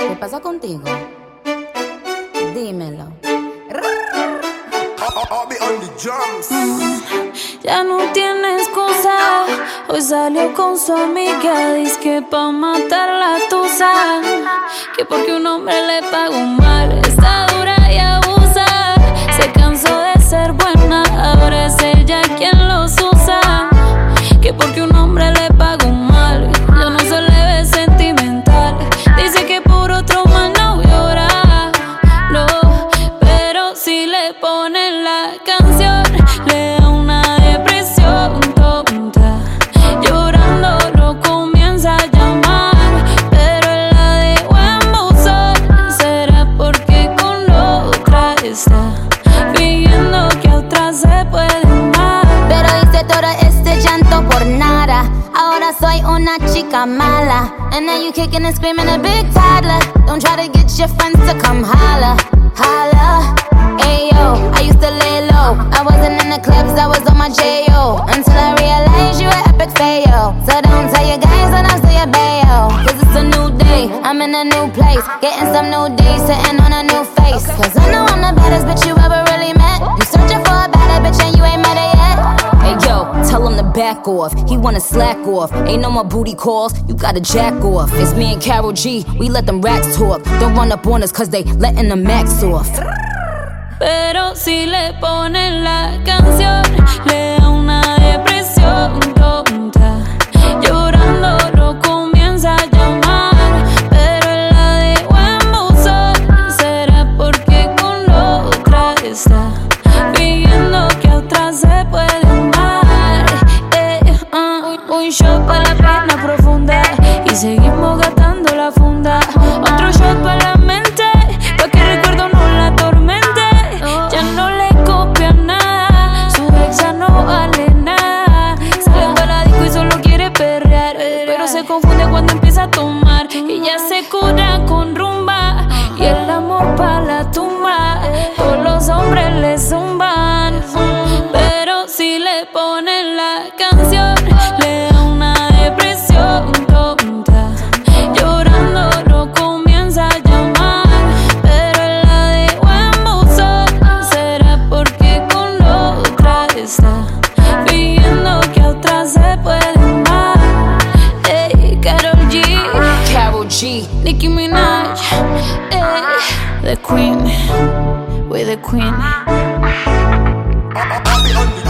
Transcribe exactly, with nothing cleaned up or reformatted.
¿Qué pasa contigo? Dímelo. Mm, ya no tiene excusa. Hoy salió con su amiga, dice que pa' matar la tusa. Que porque un hombre le pagó mal, está dura y abusa. Se cansó de ser buena, ahora es ella quien los usa. Que porque un hombre le pagó mal, ya no se le ve sentimental. Dice que por otro mal no llora, no, pero si le ponen la canción, le da una depresión tonta. Llorando lo comienza a llamar, pero él la dejó en buzón. ¿Será porque con la otra está fingiendo que a otra se puede amar? Pero hice todo este llanto por nada. Ahora soy una chica mala. And now you kicking and screaming a big toddler. Don't try to get your friends to come holla, holla. Ayo, I used to lay low. I wasn't in the clubs, I was on my J O. Until I realized you were epic fail. So don't tell your guys and I'll say your bayo. Cause it's a new day, I'm in a new place. Getting some new days, sitting on a new face. Cause I know I'm the baddest bitch you ever really met. You searching for a better bitch and you ain't met her yet. Hey yo, tell him to back off. He wanna slack off. Ain't no more booty calls, you gotta jack off. It's me and Karol G, we let them racks talk. Don't run up on us cause they letting the max off. Pero si le ponen la canción, le da una depresión tonta. Llorando lo comienza a llamar, pero él la dejó en buzón. ¿Será porque con la otra está fingiendo que a otra se puede amar? Eh, uh, un shot para la pena profunda y seguimos gastando la funda. Otro shot para la mente, pa' que recuerdo no la atormente. Ya no le copia nada, su ex ya no vale nada. Sale para la disco y solo quiere perrear, pero se confunde cuando empieza a tomar. Y ya se cura con rumba y el amor pa' la tumba. Todos los hombres le zumban, pero si le ponen la canción, le da una depresión tonta. Llorando lo comienza a llamar, pero él la dejó en buzón. ¿Será porque con la otra está fingiendo que a otra se puede amar? Ey, Karol G, Karol G, Nicki Minaj, ey, the queen, we're the queen. I'll be on the